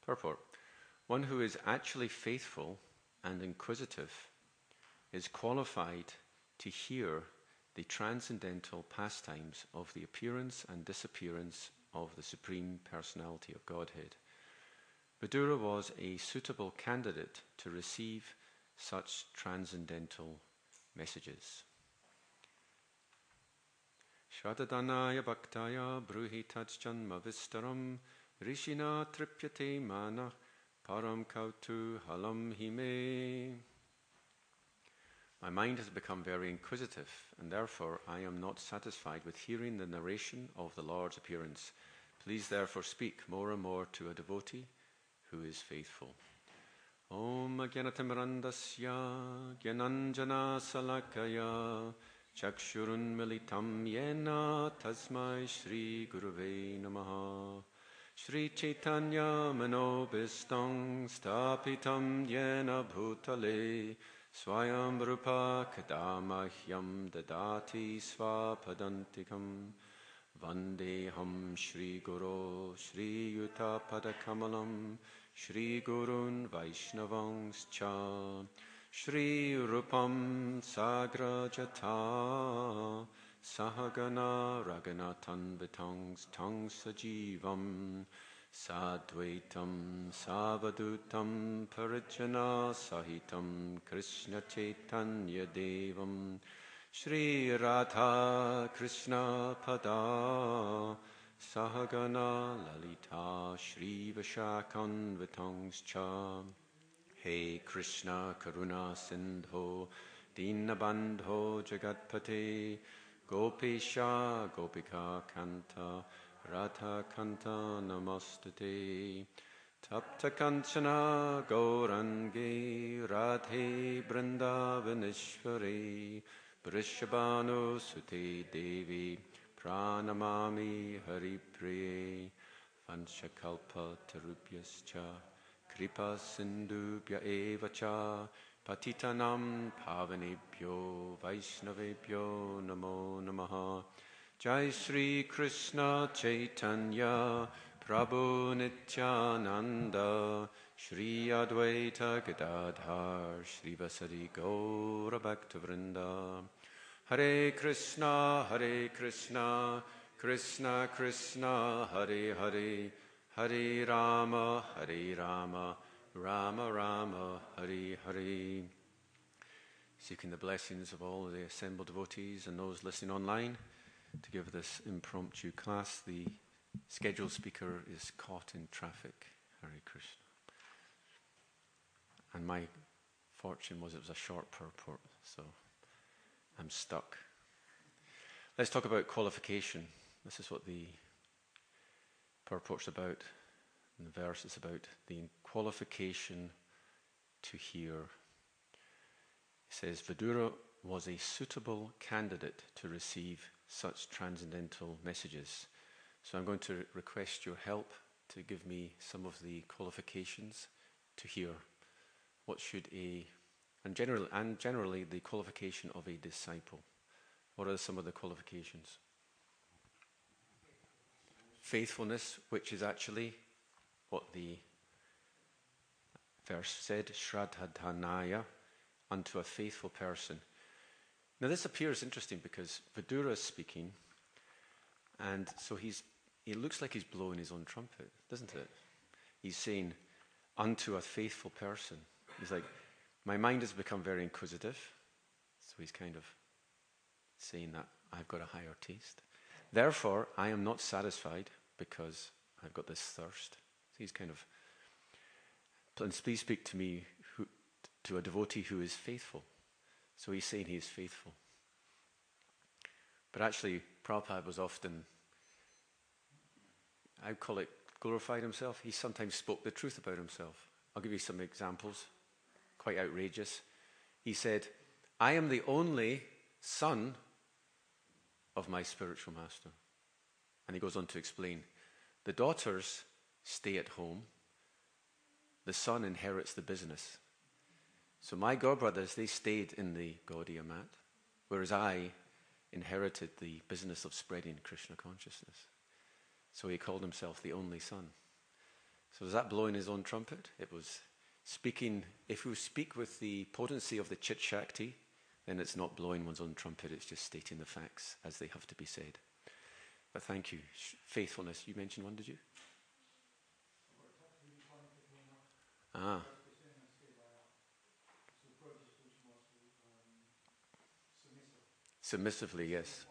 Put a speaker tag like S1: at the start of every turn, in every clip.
S1: Purport. One who is actually faithful and inquisitive is qualified to hear the transcendental pastimes of the appearance and disappearance of the Supreme Personality of Godhead. Vidura was a suitable candidate to receive such transcendental messages. Shradhadanaya bhaktaya bruhi tajjanma vistaram rishina tripyate mana param kautu halam hime. My mind has become very inquisitive, and therefore I am not satisfied with hearing the narration of the Lord's appearance. Please therefore speak more and more to a devotee who is faithful. Om Jnanatimrandasya Jnananjana Salakaya Chakshurun Militam Yena Tasmai Shri Guruve Namaha Shri Chaitanya Manobistang Stapitam Yena Bhutale Swayam Rupa Kadamahyam Dadati Swapadantikam Vandeham Shri Guru Shri Yuta Padakamalam Shri Gurun Vaishnavangscha Shri Rupam Sagrajata Sahagana Raganatan Vitangs Tangs Sajivam Sadvaitam Savadutam Parijana Sahitam Krishna Chaitanya Devam Shri Radha Krishna Pada Sahagana Lalita Shri Vashakan Vitangscha He Krishna Karuna Sindho Dinabandho Jagatpate Gopisha Gopika Kanta Radha Kanta Namastate Tapta Kanchana Gaurangi Radhe Brindavaneshwari Vrishabhanu Sute Devi Pranamami Haripriye Vanchakalpa Tarubhyascha Kripa Sindhubhya Evacha Patitanam Pavanebhyo Vaishnavebhyo Namo Namaha Jai Shri Krishna Chaitanya Prabhu Nityananda Shri Advaita Gadadhar Shri Vasari Gaura Bhaktavrinda Hare Krishna Krishna Krishna Hare Hare Hare Rama Rama Rama Hare Hare. Seeking the blessings of all the assembled devotees and those listening online to give this impromptu class. The scheduled speaker is caught in traffic. Hare Krishna. And my fortune was it was a short purport, so I'm stuck. Let's talk about qualification. This is what the purport's about. And the verse is about the qualification to hear. It says, Vidura was a suitable candidate to receive such transcendental messages. So I'm going to request your help to give me some of the qualifications to hear. What should generally the qualification of a disciple. What are some of the qualifications? Faithfulness, which is actually what the verse said, Shradhadanaya, unto a faithful person. Now this appears interesting because Vidura is speaking, and so it looks like he's blowing his own trumpet, doesn't it? He's saying, unto a faithful person. He's like, my mind has become very inquisitive, so he's kind of saying that I've got a higher taste. Therefore, I am not satisfied because I've got this thirst. So he's kind of, please speak to me, to a devotee who is faithful. So he's saying he is faithful. But actually, Prabhupada was often, I'd call it, glorified himself. He sometimes spoke the truth about himself. I'll give you some examples, quite outrageous. He said, I am the only son of my spiritual master. And he goes on to explain, the daughters stay at home, the son inherits the business. So my godbrothers, they stayed in the Gaudiya mat, whereas I inherited the business of spreading Krishna consciousness. So he called himself the only son. So was that blowing his own trumpet? It was speaking. If we speak with the potency of the Chit Shakti, then it's not blowing one's own trumpet, it's just stating the facts as they have to be said. But thank you. Faithfulness. You mentioned one, did you? Ah. Submissively, yes.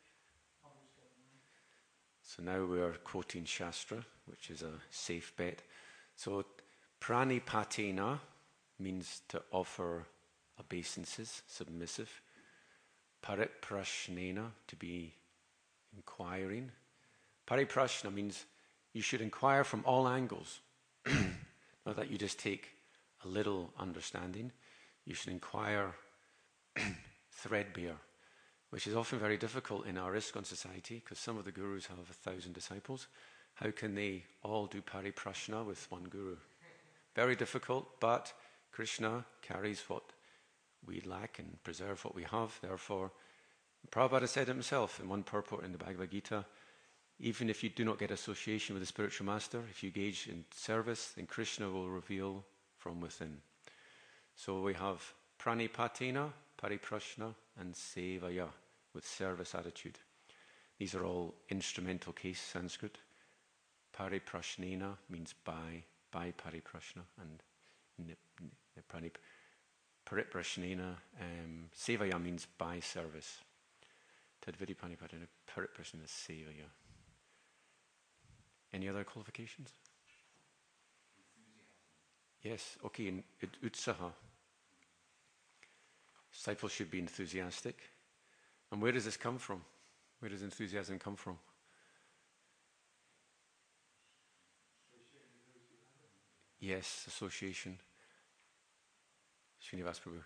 S1: So now we are quoting Shastra, which is a safe bet. So pranipatena means to offer obeisances, submissive. Pariprashnena, to be inquiring. Pariprashna means you should inquire from all angles. Not that you just take a little understanding. You should inquire threadbare, which is often very difficult in our ISKCON society because some of the gurus have 1,000 disciples. How can they all do pariprashna with one guru? Very difficult, but Krishna carries what we lack and preserve what we have. Therefore, Prabhupada said himself in one purport in the Bhagavad Gita, even if you do not get association with the spiritual master, if you engage in service, then Krishna will reveal from within. So we have pranipatena, pariprashna, and sevaya, with service attitude. These are all instrumental case Sanskrit. Pariprashnena means by pariprashna, and pariprashnena, sevaya means by service. Tadvidi pranipatena, pariprashnena, sevaya. Any other qualifications? Yes, okay, in utsaha. Disciples should be enthusiastic. And where does this come from? Where does enthusiasm come from? Yes, association. Srinivas Prabhu.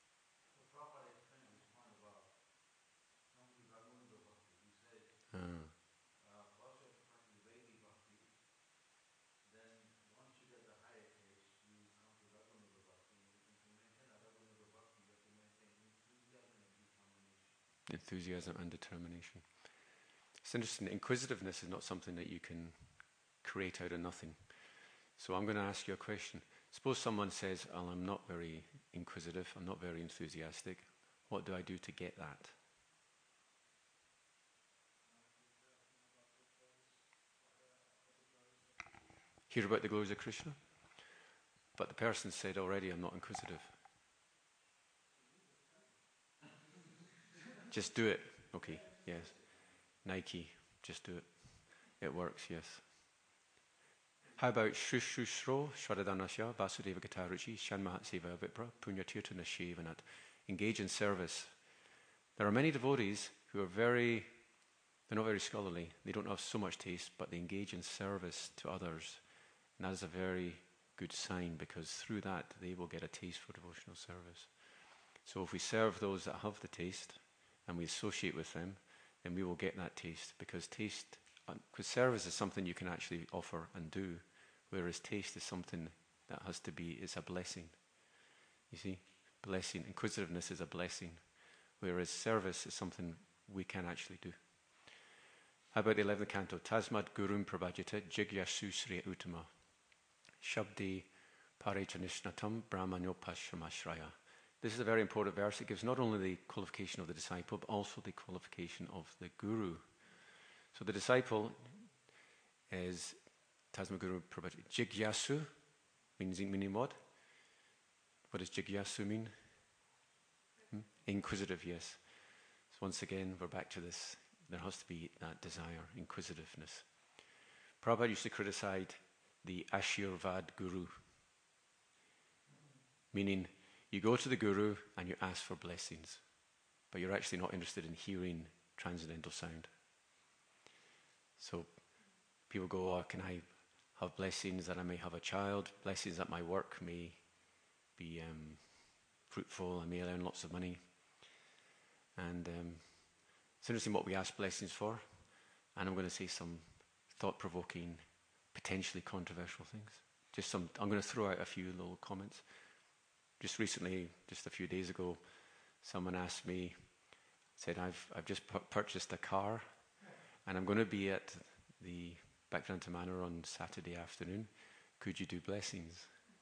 S1: Enthusiasm and determination. It's interesting, inquisitiveness is not something that you can create out of nothing. So I'm going to ask you a question. Suppose someone says, oh, I'm not very inquisitive, I'm not very enthusiastic. What do I do to get that? Hear about the glories of Krishna? But the person said already, I'm not inquisitive. Just do it. Okay, yes. Nike, just do it. It works, yes. How about Shushushro, Shraddhanasya, Vasudeva Gataruchi, Shanmahat Seva Vipra, Punyatirtha Nashevanat. Engage in service. There are many devotees who are they're not very scholarly, they don't have so much taste, but they engage in service to others. And that is a very good sign because through that they will get a taste for devotional service. So if we serve those that have the taste and we associate with them, then we will get that taste because service is something you can actually offer and do, whereas taste is something that has to be, it's a blessing. You see? Blessing. Inquisitiveness is a blessing, whereas service is something we can actually do. How about the 11th canto? Tasmad gurum prabhajita jigyasu sriya uttama shabdi parejanishnatam brahmanopashramashraya. This is a very important verse. It gives not only the qualification of the disciple, but also the qualification of the guru. So the disciple is Tasma Guru Prabhupada. Jigyasu meaning what? What does Jigyasu mean? Inquisitive, yes. So once again, we're back to this. There has to be that desire, inquisitiveness. Prabhupada used to criticize the Ashirvad Guru, meaning you go to the Guru and you ask for blessings, but you're actually not interested in hearing transcendental sound. So people go, oh, can I have blessings that I may have a child, blessings that my work may be fruitful, I may earn lots of money. And it's interesting what we ask blessings for, and I'm going to say some thought-provoking, potentially controversial things. I'm going to throw out a few little comments. Just recently, just a few days ago, someone asked me, said, I've just purchased a car, and I'm going to be at the Bhaktivedanta Manor on Saturday afternoon. could you do blessings?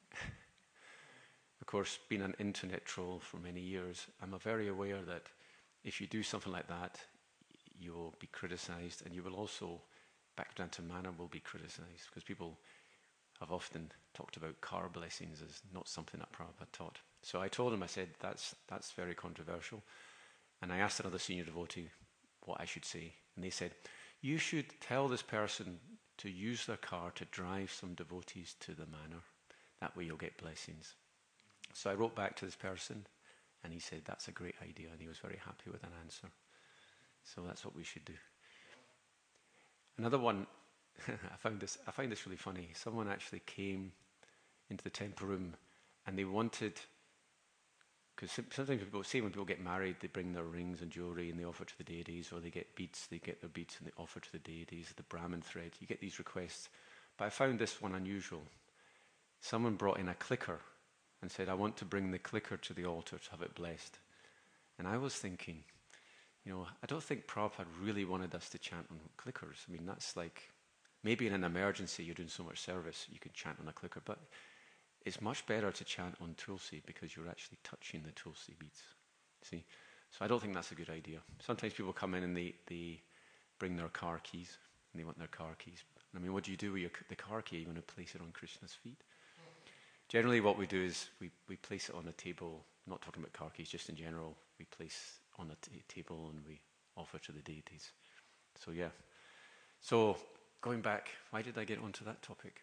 S1: Of course, being an internet troll for many years, I'm very aware that if you do something like that, you will be criticized, and you will also, back down to manner, will be criticized, because people have often talked about car blessings as not something that Prabhupada taught. So I told him, I said, that's very controversial. And I asked another senior devotee what I should say. And they said, you should tell this person to use their car to drive some devotees to the manor. That way you'll get blessings. So I wrote back to this person, and he said, that's a great idea, and he was very happy with an answer. So that's what we should do. Another one, I find this really funny. Someone actually came into the temple room, and they wanted, because sometimes people say when people get married, they bring their rings and jewelry and they offer to the deities, or they get beads, they get their beads and they offer to the deities, the Brahmin thread. You get these requests. But I found this one unusual. Someone brought in a clicker and said, I want to bring the clicker to the altar to have it blessed. And I was thinking, I don't think Prabhupada really wanted us to chant on clickers. I mean, that's like, maybe in an emergency you're doing so much service, you can chant on a clicker, but it's much better to chant on Tulsi because you're actually touching the Tulsi beads. See? So I don't think that's a good idea. Sometimes people come in and they bring their car keys, and they want their car keys. I mean, what do you do with the car key? Are you going to place it on Krishna's feet? Generally what we do is we place it on a table, not talking about car keys, just in general, we place on a table and we offer to the deities. So yeah. So going back, why did I get onto that topic?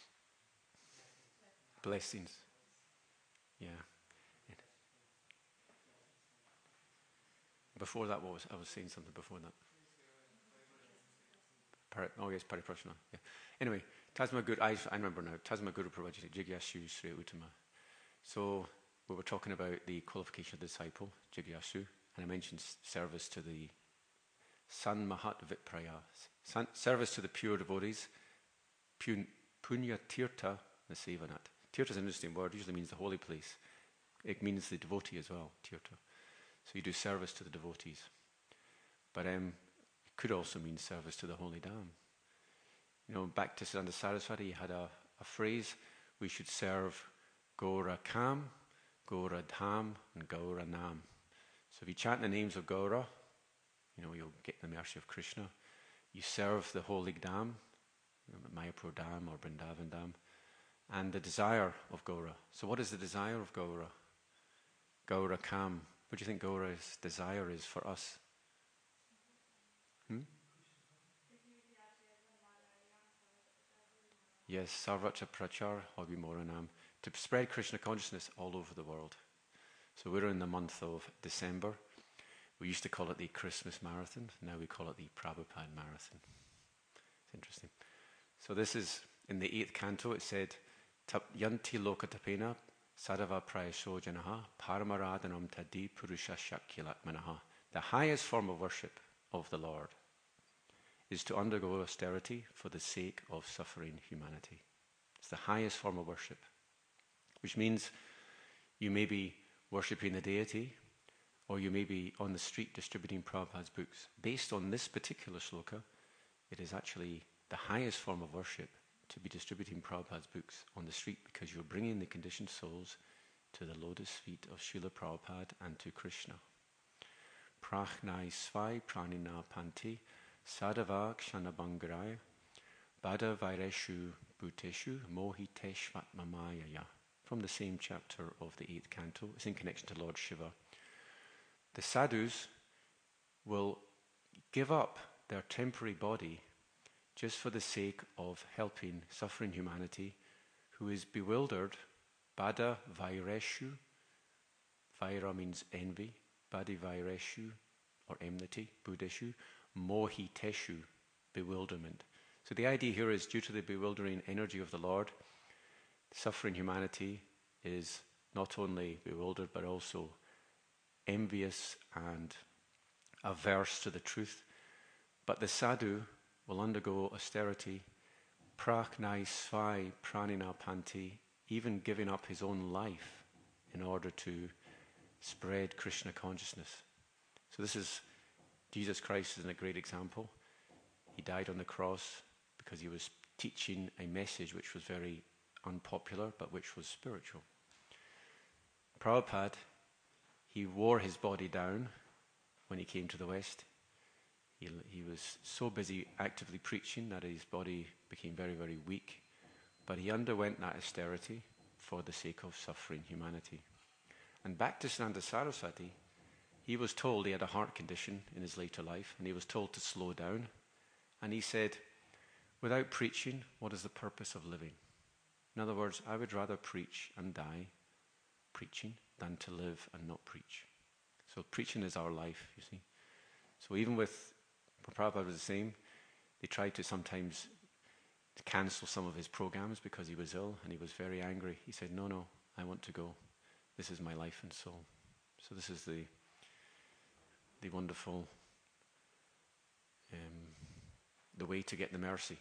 S1: Blessings. Yeah. Before that, I was saying something before that. Pariprashna. Yeah. Anyway, Tasma Guru, I remember now, Tasma Guru Pravajiti, Jigyashu Sri Uttama. So we were talking about the qualification of the disciple, Jigyashu, and I mentioned service to the San Mahat Vipraya, service to the pure devotees, Punya Tirtha Nasevanat. Tirtha is an interesting word, usually means the holy place. It means the devotee as well, Tirtha. So you do service to the devotees. But it could also mean service to the holy Dham. Back to Siddhanta Saraswati, he had a phrase, we should serve Gaura Kam, Gaura Dham, and Gaura Nam. So if you chant the names of Gaura, you'll get the mercy of Krishna. You serve the holy Dham, Mayapur Dham or Vrindavan Dham, and the desire of Gaura. So what is the desire of Gaura? Gaura Kam. What do you think Gaura's desire is for us? Yes, Sarvatra Prachar Abhimoranam, to spread Krishna consciousness all over the world. So we're in the month of December. We used to call it the Christmas Marathon. Now we call it the Prabhupada Marathon. It's interesting. So this is, in the 8th canto, it said, Yanti lokatapena sadava prayasho janaha paramaradhanam tadi purusha shakyalatmanaha. The highest form of worship of the Lord is to undergo austerity for the sake of suffering humanity. It's the highest form of worship, which means you may be worshipping the deity, or you may be on the street distributing Prabhupada's books. Based on this particular sloka, it is actually the highest form of worship to be distributing Prabhupada's books on the street, because you're bringing the conditioned souls to the lotus feet of Srila Prabhupada and to Krishna. Prachnai svai pranina panti sadava kshanabhangaraya bada vaireshu bhuteshu mohiteshvat mamayaya. From the same chapter of the 8th canto, it's in connection to Lord Shiva. The sadhus will give up their temporary body just for the sake of helping suffering humanity who is bewildered. Bada vaireshu, vaira means envy, badi vaireshu or enmity, buddheshu, mohiteshu, bewilderment. So the idea here is, due to the bewildering energy of the Lord, suffering humanity is not only bewildered but also envious and averse to the truth. But the sadhu will undergo austerity, praknai svai pranina panti, even giving up his own life in order to spread Krishna consciousness. So this is, Jesus Christ is a great example. He died on the cross because he was teaching a message which was very unpopular, but which was spiritual. Prabhupada, he wore his body down when he came to the West. He was so busy actively preaching that his body became very, very weak. But he underwent that austerity for the sake of suffering humanity. And Bhaktivedanta Saraswati, he was told he had a heart condition in his later life, and he was told to slow down. And he said, without preaching, what is the purpose of living? In other words, I would rather preach and die preaching than to live and not preach. So preaching is our life, you see. So even with Prabhupada was the same. They tried to sometimes cancel some of his programs because he was ill, and he was very angry. He said, no, I want to go. This is my life and soul. So this is the wonderful, the way to get the mercy.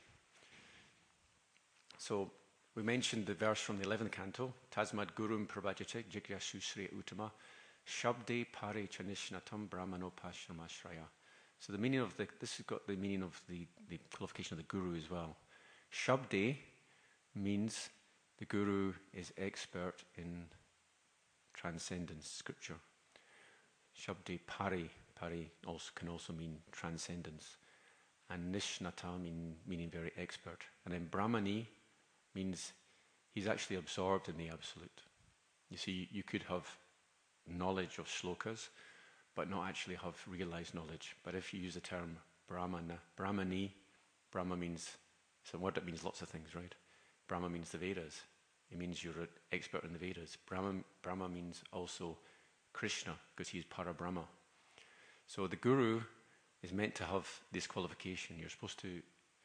S1: So we mentioned the verse from the 11th canto, Tasmad Gurum Prabhajate Jigyashu Sri Uttama Shabde Pare Chanishnatam Brahmanopashramashraya. So the meaning of this has got the meaning of the qualification of the Guru as well. Shabde means the Guru is expert in transcendence, scripture. Shabde Pare also can also mean transcendence. And Nishnata meaning very expert. And then Brahmani means he's actually absorbed in the absolute. You see, you could have knowledge of shlokas, but not actually have realized knowledge. But if you use the term Brahmani, Brahma means, it's a word that means lots of things, right? Brahma means the Vedas. It means you're an expert in the Vedas. Brahma means also Krishna, because he's Parabrahma. So the Guru is meant to have this qualification. You're supposed to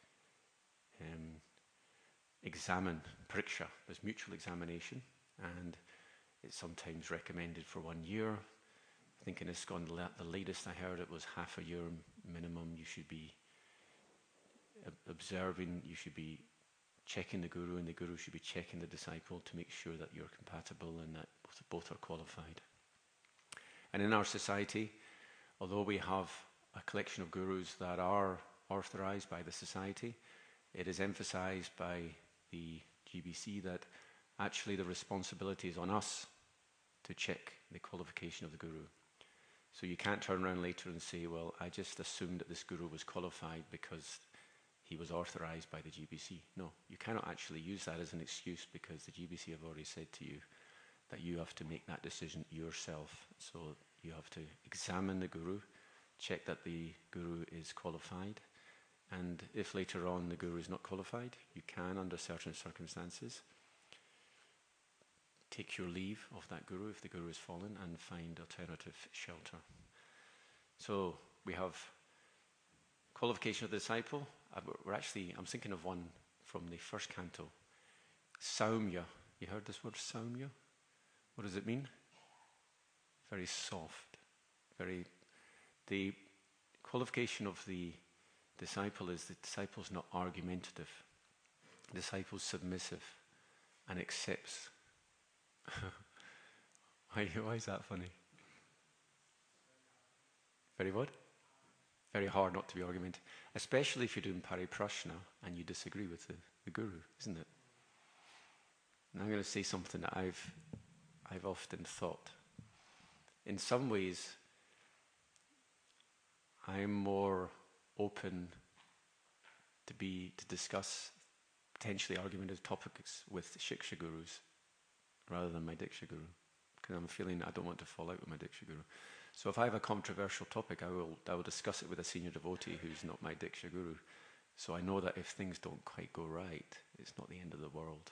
S1: examine, pariksha. There's mutual examination, and it's sometimes recommended for 1 year. I think in ISKCON, the latest I heard, it was half a year minimum. You should be observing, you should be checking the Guru, and the Guru should be checking the disciple to make sure that you're compatible and that both are qualified. And in our society, although we have a collection of Gurus that are authorized by the society, it is emphasized by the GBC that actually the responsibility is on us to check the qualification of the Guru. So you can't turn around later and say, well, I just assumed that this Guru was qualified because he was authorized by the GBC. No, you cannot actually use that as an excuse, because the GBC have already said to you that you have to make that decision yourself. So you have to examine the Guru, check that the Guru is qualified, and if later on the Guru is not qualified, you can, under certain circumstances, take your leave of that Guru if the Guru has fallen and find alternative shelter. So we have qualification of the disciple. I'm thinking of one from the first canto. Saumya. You heard this word, Saumya? What does it mean? Very soft. The qualification of the disciple is the disciple's not argumentative. The disciple's submissive and accepts. Why is that funny? Very what? Very hard not to be argumentative. Especially if you're doing pariprashna and you disagree with the Guru, isn't it? And I'm going to say something that I've often thought. In some ways, I'm more open to discuss potentially argumentative topics with Shiksha Gurus rather than my Diksha Guru, because I'm feeling I don't want to fall out with my Diksha Guru. So if I have a controversial topic, I will discuss it with a senior devotee who's not my Diksha Guru. So I know that if things don't quite go right, it's not the end of the world.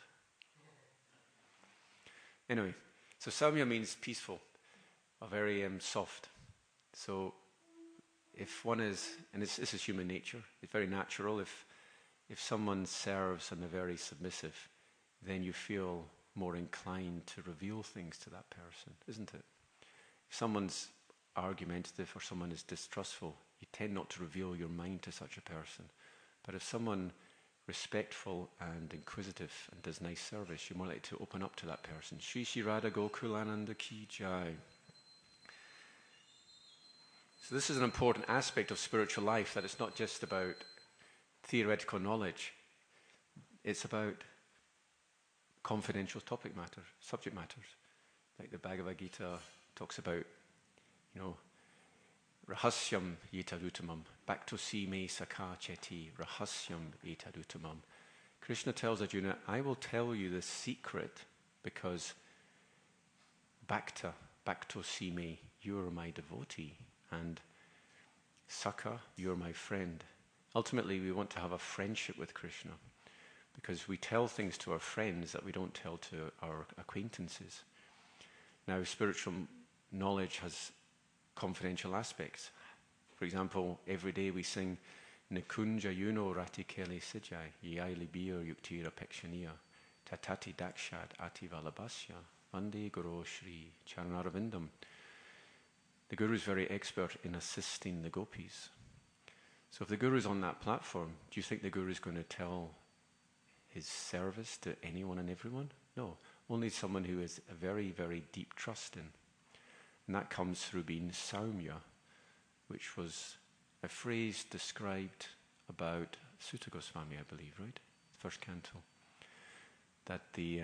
S1: Anyway, so Saumya means peaceful, or very soft. So if one is, and this is human nature, it's very natural, if someone serves and they're very submissive, then you feel more inclined to reveal things to that person, isn't it? If someone's argumentative or someone is distrustful, you tend not to reveal your mind to such a person. But if someone respectful and inquisitive and does nice service, you're more likely to open up to that person. Shri Shri Radha Gokulananda Ki Jai. So this is an important aspect of spiritual life, that it's not just about theoretical knowledge. It's about confidential subject matters. Like the Bhagavad Gita talks about, Rahasyam etadutamam, bhaktosi me sakha cheti, rahasyam etadutamam. Krishna tells Arjuna, I will tell you the secret because bhaktosi me, you are my devotee, and sakha, you're my friend. Ultimately, we want to have a friendship with Krishna because we tell things to our friends that we don't tell to our acquaintances. Now, spiritual knowledge has confidential aspects. For example, every day we sing Nikunja Yuno Ratikele Sijai, Yaili Bir Yuktira Pekshaniya, Tatati Dakshad Ativalabhasya, Vande Guru Shri Charanarvindam. The Guru is very expert in assisting the gopis. So if the Guru is on that platform, do you think the Guru is going to tell his service to anyone and everyone? No, only someone who has a very, very deep trust in. And that comes through being Saumya, which was a phrase described about Sutta Goswami, I believe, right? First canto. That the...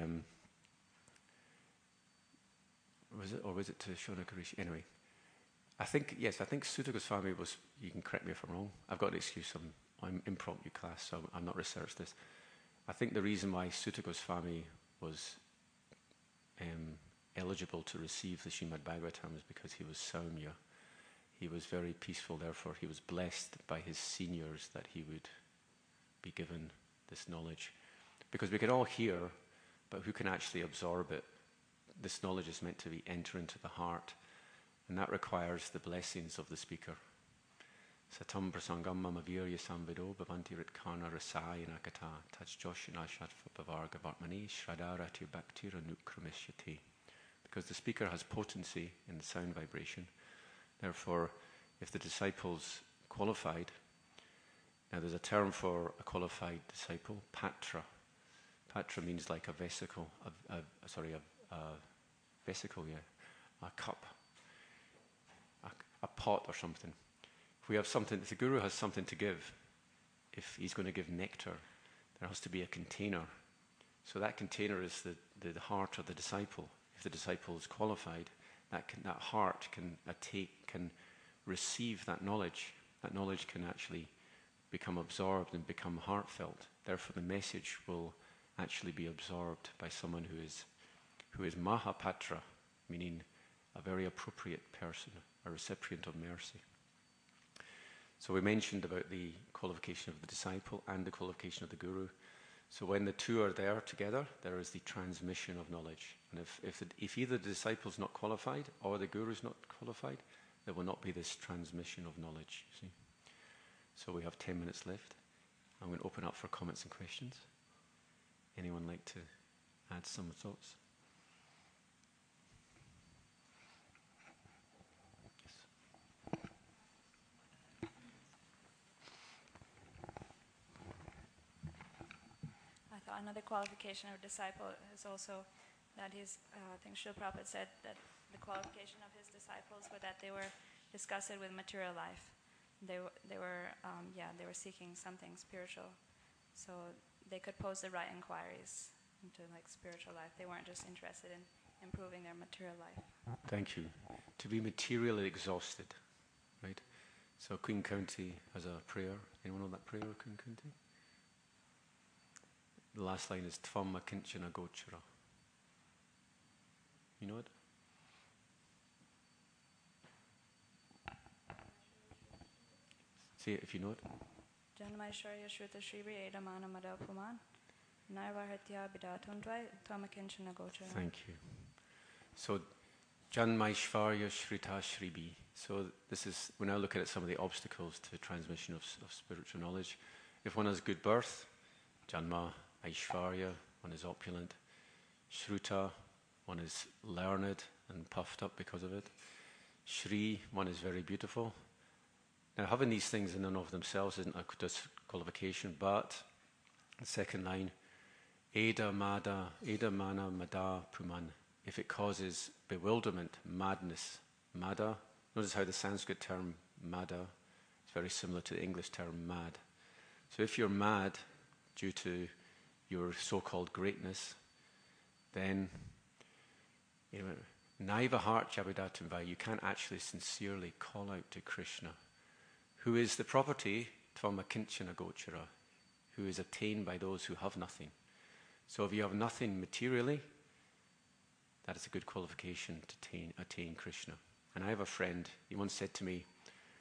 S1: was it to Shonakarishi? Anyway, I think Sutta Goswami was, you can correct me if I'm wrong, I've got an excuse, I'm impromptu class, so I'm not researched this. I think the reason why Sutta Goswami was eligible to receive the Srimad Bhagavatam is because he was Saumya. He was very peaceful, therefore he was blessed by his seniors that he would be given this knowledge. Because we can all hear, but who can actually absorb it? This knowledge is meant to enter into the heart, and that requires the blessings of the speaker. Satam prasangam mama virya samvido bhavanti ritkana rasayana kata tajjoshina shatva pavarga varmani shradarati bhaktira nukramishyati. Because the speaker has potency in the sound vibration. Therefore, if the disciple's qualified, now there's a term for a qualified disciple, patra. Patra means like a vesicle, a cup, a pot or something. If we have something, if the Guru has something to give, if he's going to give nectar, there has to be a container. So that container is the heart of the disciple. If the disciple is qualified, that heart can receive that knowledge. That knowledge can actually become absorbed and become heartfelt. Therefore, the message will actually be absorbed by someone who is Mahapatra, meaning a very appropriate person, a recipient of mercy. So we mentioned about the qualification of the disciple and the qualification of the Guru. So when the two are there together, there is the transmission of knowledge. And if either the disciple is not qualified or the Guru is not qualified, there will not be this transmission of knowledge. You see? So we have 10 minutes left. I'm going to open up for comments and questions. Anyone like to add some thoughts?
S2: Another qualification of a disciple is also that I think Srila Prabhupada said that the qualification of his disciples were that they were disgusted with material life. They were seeking something spiritual, so they could pose the right inquiries into spiritual life. They weren't just interested in improving their material life.
S1: Thank you. To be materially exhausted, right? So Queen County has a prayer. Anyone know that prayer of Queen County? The last line is Tvam akinchana gochara. You know it? Say it if you know it.
S2: Janmaishwarya Shruta Shribri Edamana Madapuman Narvahatya Bidatundvai Tvam akinchana gochara.
S1: Thank you. So Janmaishvarya Shrita Shribi. So we're now looking at some of the obstacles to transmission of spiritual knowledge. If one has good birth, Janma, Aishvarya, one is opulent. Shruta, one is learned and puffed up because of it. Shri, one is very beautiful. Now, having these things in and of themselves isn't a disqualification, but the second line, Eda mana mada puman. If it causes bewilderment, madness, mada. Notice how the Sanskrit term mada is very similar to the English term mad. So if you're mad due to your so-called greatness, then, Naiva heart Jabadatumvai, you can't actually sincerely call out to Krishna, who is the property Tvama Kinchana Gochara, who is attained by those who have nothing. So if you have nothing materially, that is a good qualification to attain Krishna. And I have a friend, he once said to me,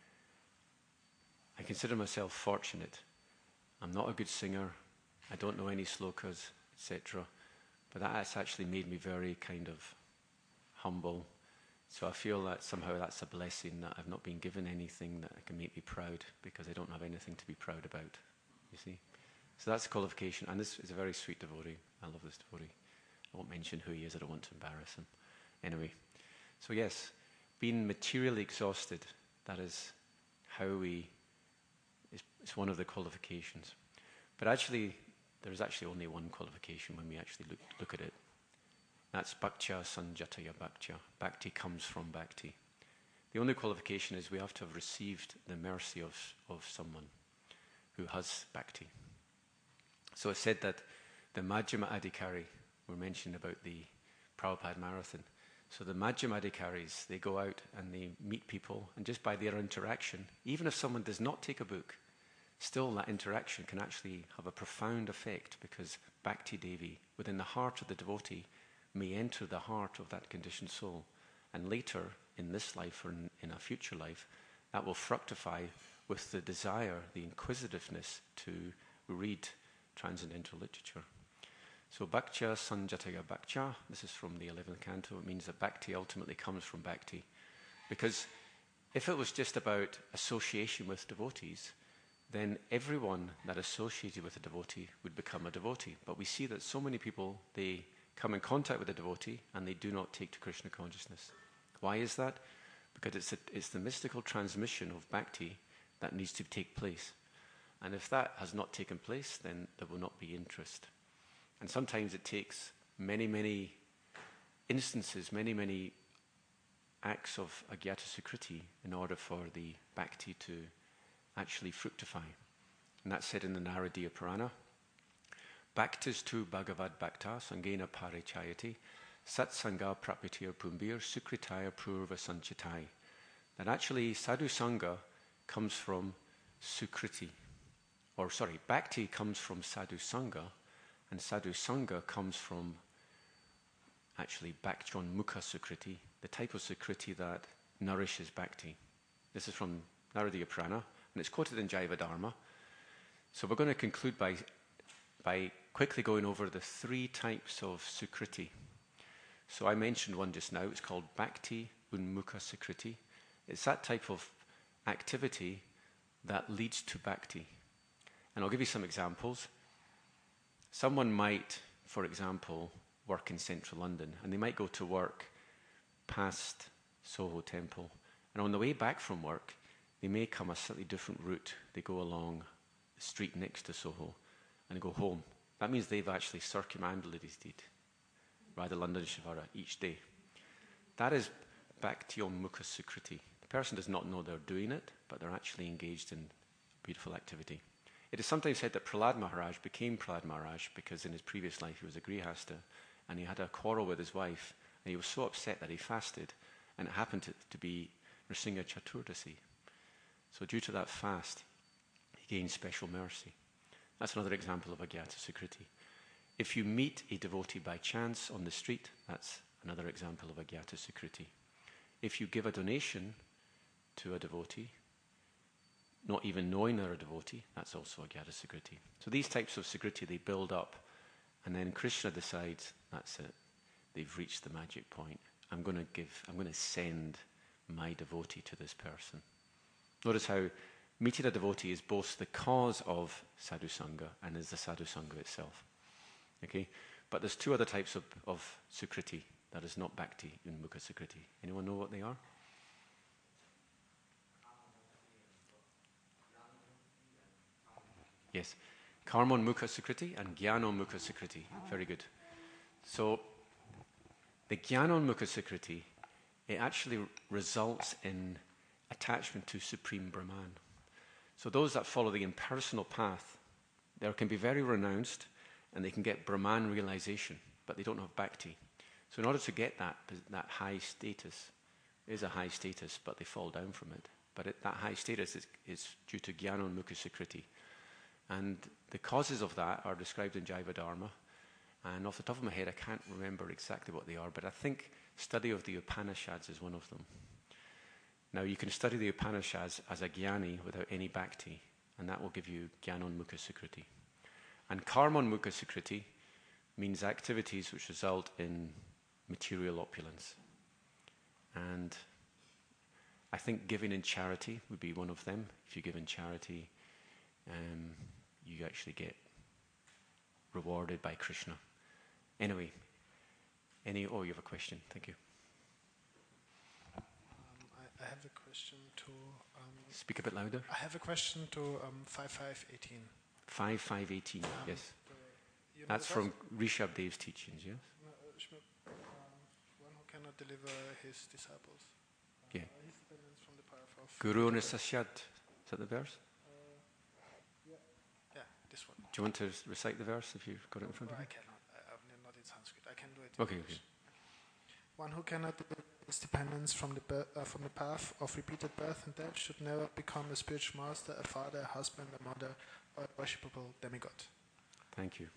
S1: I consider myself fortunate. I'm not a good singer, I don't know any slokas, etc. But that has actually made me very kind of humble. So I feel that somehow that's a blessing, that I've not been given anything that can make me proud, because I don't have anything to be proud about, you see. So that's a qualification, and this is a very sweet devotee. I love this devotee. I won't mention who he is, I don't want to embarrass him. Anyway, so yes, being materially exhausted, that is how it's one of the qualifications. But actually, there is actually only one qualification when we actually look at it. That's bhaktya sanjataya bhaktya. Bhakti comes from bhakti. The only qualification is we have to have received the mercy of someone who has bhakti. So it's said that the Majjhima Adhikari, we're mentioning about the Prabhupada Marathon. So the Majjhima Adhikaris, they go out and they meet people, and just by their interaction, even if someone does not take a book, still that interaction can actually have a profound effect, because Bhakti Devi, within the heart of the devotee, may enter the heart of that conditioned soul. And later, in this life or in a future life, that will fructify with the desire, the inquisitiveness to read transcendental literature. So bhaktya sanjataya bhaktya, this is from the 11th canto. It means that bhakti ultimately comes from bhakti. Because if it was just about association with devotees, then everyone that associated with a devotee would become a devotee. But we see that so many people, they come in contact with a devotee and they do not take to Krishna consciousness. Why is that? Because it's the mystical transmission of bhakti that needs to take place. And if that has not taken place, then there will not be interest. And sometimes it takes many, many instances, many, many acts of agyata sukriti in order for the bhakti to actually fructify. And that's said in the Naradiya Purana. Bhaktis tu bhagavad bhakta sangena parichayati satsanga prapitir pumbir sukritaya purva sanchitai. That actually sadhu sangha comes from sukriti. Bhakti comes from sadhu sangha, and sadhu sangha comes from actually bhakjon mukha sukriti, the type of sukriti that nourishes bhakti. This is from Naradiya Purana, and it's quoted in Jaiva Dharma. So we're going to conclude by quickly going over the three types of sukriti. So I mentioned one just now, it's called bhakti unmukha sukriti. It's that type of activity that leads to bhakti. And I'll give you some examples. Someone might, for example, work in central London, and they might go to work past Soho Temple. And on the way back from work, they may come a slightly different route. They go along the street next to Soho and go home. That means they've actually circumambulated Radha London Shivara each day. That is bhakti mukha sukriti. The person does not know they're doing it, but they're actually engaged in beautiful activity. It is sometimes said that Prahlad Maharaj became Prahlad Maharaj because in his previous life he was a grihasta, and he had a quarrel with his wife, and he was so upset that he fasted, and it happened to be Nrsimha Chaturdasi. So due to that fast, he gained special mercy. That's another example of agyata sukriti. If you meet a devotee by chance on the street, that's another example of agyata sukriti. If you give a donation to a devotee, not even knowing they're a devotee, that's also agyata sukriti. So these types of sukriti, they build up, and then Krishna decides, that's it, they've reached the magic point. I'm going to send my devotee to this person. Notice how meeting a devotee is both the cause of sadhu sangha and is the sadhu sangha itself. Okay? But there's two other types of sukriti that is not bhakti in mukha sukriti. Anyone know what they are? Yes. Karmon mukha sukriti and jnanon mukha sukriti. Very good. So, the jnanon mukha sukriti, it actually results in attachment to Supreme Brahman. So those that follow the impersonal path, they can be very renounced and they can get Brahman realization. but they don't have bhakti. So in order to get that high status, it is a high status, but they fall down from it. But that high status is due to Jnanonmukha Sukriti. And the causes of that are described in Jaiva Dharma. And off the top of my head, I can't remember exactly what they are, but I think study of the Upanishads is one of them. Now, you can study the Upanishads as a jnani without any bhakti, and that will give you Jnanonmukha Sukriti. And Karmonmukha Sukriti means activities which result in material opulence. And I think giving in charity would be one of them. If you give in charity, you actually get rewarded by Krishna. Anyway, you have a question. Thank you.
S3: I have a question to...
S1: Speak a bit louder.
S3: I have a question to 5518.
S1: 5518, yes. That's from Rishabh Dev's teachings, yes?
S3: One who cannot deliver his disciples.
S1: Yeah.
S3: His dependence from the power of...
S1: Guru Nasasyad. Is that the verse?
S3: Yeah, this one.
S1: Do you want to recite the verse if you've got it in front of you?
S3: I cannot. I'm not in Sanskrit. I can do it.
S1: Okay.
S3: One who cannot deliver his dependence from the path of repeated birth and death should never become a spiritual master, a father, a husband, a mother, or a worshipable demigod.
S1: Thank you.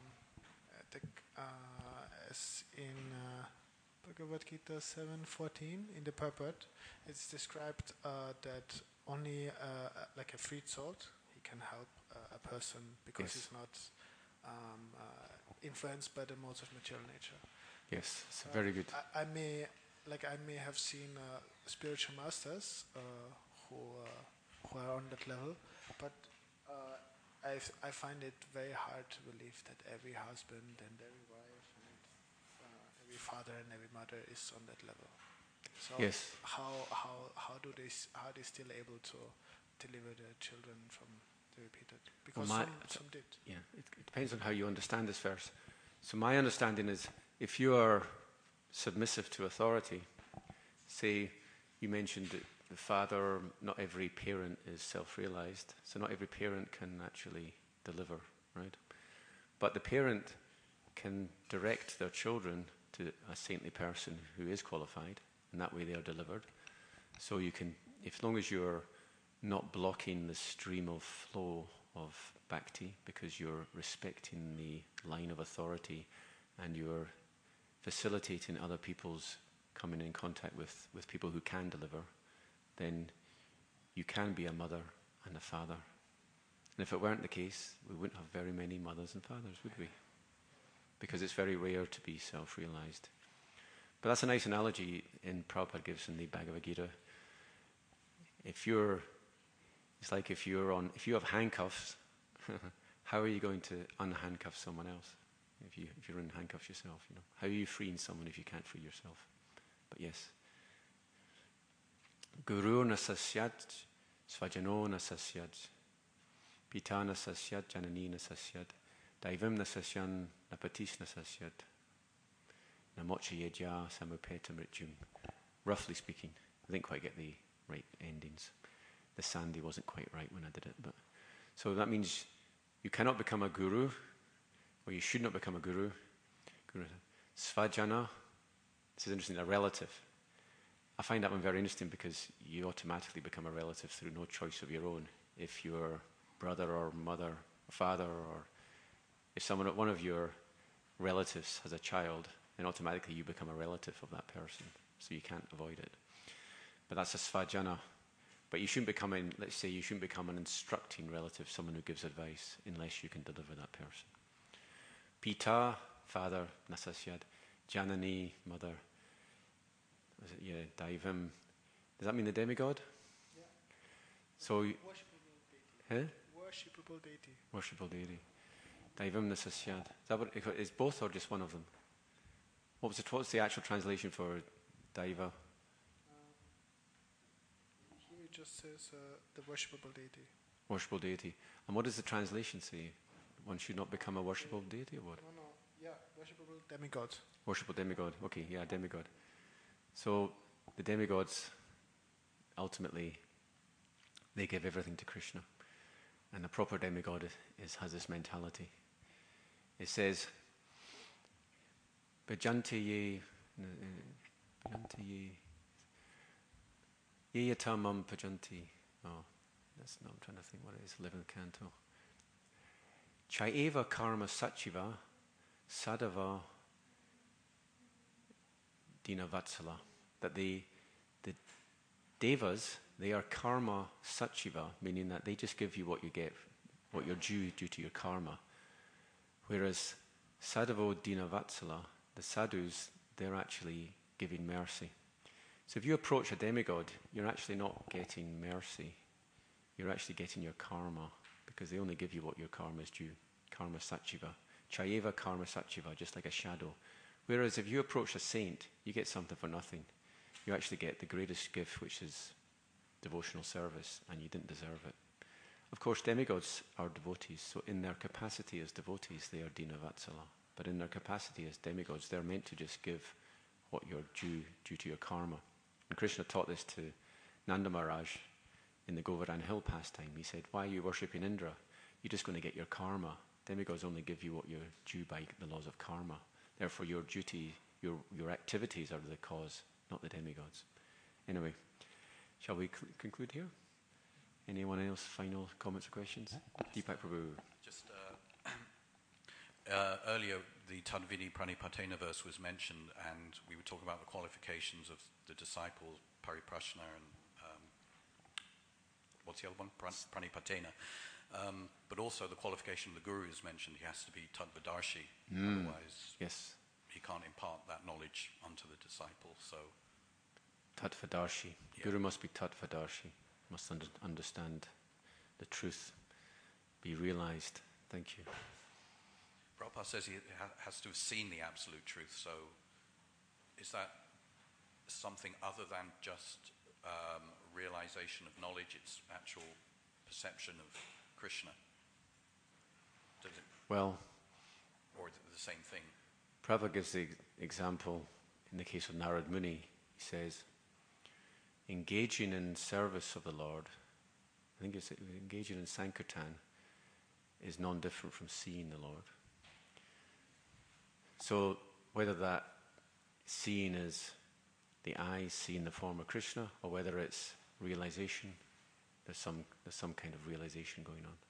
S3: As in Bhagavad Gita 7:14, in the purport, it's described that only like a freed soul, he can help a person because he's not influenced by the modes of material nature.
S1: Yes, it's very good.
S3: I may have seen spiritual masters who are on that level, but I find it very hard to believe that every husband and every wife and every father and every mother is on that level. So
S1: yes.
S3: How are they still able to deliver their children from the repeated? Because some did.
S1: Yeah, it depends on how you understand this verse. So my understanding is, if you are submissive to authority, say you mentioned that the father, not every parent is self-realized, so not every parent can actually deliver, right? But the parent can direct their children to a saintly person who is qualified, and that way they are delivered. So you can, as long as you're not blocking the stream of flow of bhakti, because you're respecting the line of authority and you're facilitating other people's coming in contact with people who can deliver, then you can be a mother and a father. And if it weren't the case, we wouldn't have very many mothers and fathers, would we? Because it's very rare to be self-realized. But that's a nice analogy Prabhupada gives in the Bhagavad Gita. It's like if you have handcuffs, how are you going to unhandcuff someone else? If you're in handcuffs yourself, how are you freeing someone if you can't free yourself? But yes. Guru nasasyad, svajano nasasyad, pita nasasyad, janani nasasyad, daivam nasasyan, napatis nasasyad, namocha yedya samupeta mrityum. Roughly speaking, I didn't quite get the right endings. The sandhi wasn't quite right when I did it. But so that means you cannot become a guru, or you should not become a guru. Svajana, this is interesting, a relative. I find that one very interesting because you automatically become a relative through no choice of your own. If your brother or mother or father, or if one of your relatives has a child, then automatically you become a relative of that person. So you can't avoid it. But that's a svajana. But you shouldn't become an instructing relative, someone who gives advice, unless you can deliver that person. Pita, father, nasasyad. Janani, mother. Daivam. Does that mean the demigod?
S3: Yeah.
S1: So,
S3: worshipable deity.
S1: Huh?
S3: Worshipable deity.
S1: Daivam nasasyad. Is both or just one of them? What's the actual translation for Daiva?
S3: Here it just says the worshipable deity.
S1: Worshipable deity. And what does the translation say? One should not become a worshipable deity, or what?
S3: No. Yeah, worshipable demigod.
S1: Worshipable demigod. Okay, yeah, demigod. So the demigods, ultimately, they give everything to Krishna. And a proper demigod has this mentality. It says, Bhajanti ye yatamam bhajanti. Oh, that's not, I'm trying to think what it is, 11th canto. Chayeva karma sachiva sadava dinavatsala. That the devas, they are karma sachiva, meaning that they just give you what you get, what you're due to your karma. Whereas sadhavo dinavatsala, the sadhus, they're actually giving mercy. So if you approach a demigod, you're actually not getting mercy. You're actually getting your karma, because they only give you what your karma is due. Karma sachiva. Chayeva karma sachiva, just like a shadow. Whereas if you approach a saint, you get something for nothing. You actually get the greatest gift, which is devotional service, and you didn't deserve it. Of course, demigods are devotees, so in their capacity as devotees, they are dinavatsala. But in their capacity as demigods, they're meant to just give what you're due to your karma. And Krishna taught this to Nanda Maharaj in the Govardhan Hill pastime. He said, why are you worshipping Indra? You're just going to get your karma. Demigods only give you what you're due by the laws of karma. Therefore, your duty, your activities are the cause, not the demigods. Anyway, shall we conclude here? Anyone else? Final comments or questions? Deepak Prabhu.
S4: Just earlier, the Tadvini Pranipatena verse was mentioned, and we were talking about the qualifications of the disciples, Pariprashna and what's the other one? Pranipatena. But also the qualification of the guru is mentioned. He has to be Tattvadarshi, otherwise
S1: yes,
S4: he can't impart that knowledge onto the disciple. So
S1: Tattvadarshi.
S4: Yeah.
S1: Guru must be Tattvadarshi. Must understand the truth, be realized. Thank you.
S4: Prabhupada says he has to have seen the absolute truth. So is that something other than just realization of knowledge? It's actual perception of Krishna? Does it,
S1: Well,
S4: or is it the same thing?
S1: Prabhupada gives the example in the case of Narad Muni. He says, engaging in service of the Lord, I think it's engaging in Sankirtan, is non-different from seeing the Lord. So whether that seeing is the eyes seeing the form of Krishna, or whether it's realization, there's some kind of realization going on.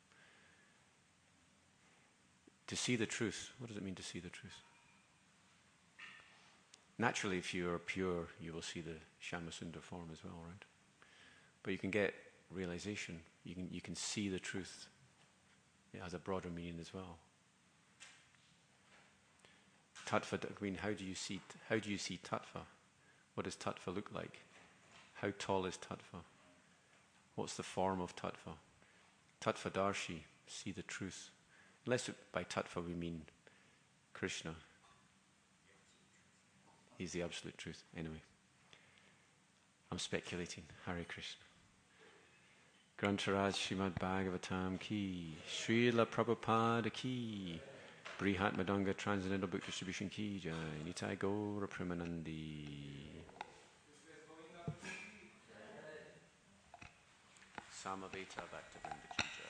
S1: To see the truth, what does it mean to see the truth? Naturally, if you are pure, you will see the Shyamasundar form as well, right? But you can get realization. You can see the truth. It has a broader meaning as well. Tattva, I mean, how do you see tattva? What does tattva look like? How tall is tattva? What's the form of tattva? Tattvadarshi, see the truth. Unless by tattva we mean Krishna. He's the absolute truth. Anyway, I'm speculating. Hare Krishna. Grantaraj Srimad Bhagavatam ki, Srila Prabhupada ki, Brihat Madanga Transcendental Book Distribution ki, Jai Nitai Gaura Premanandi. Samaveta Bhaktivinoda ki.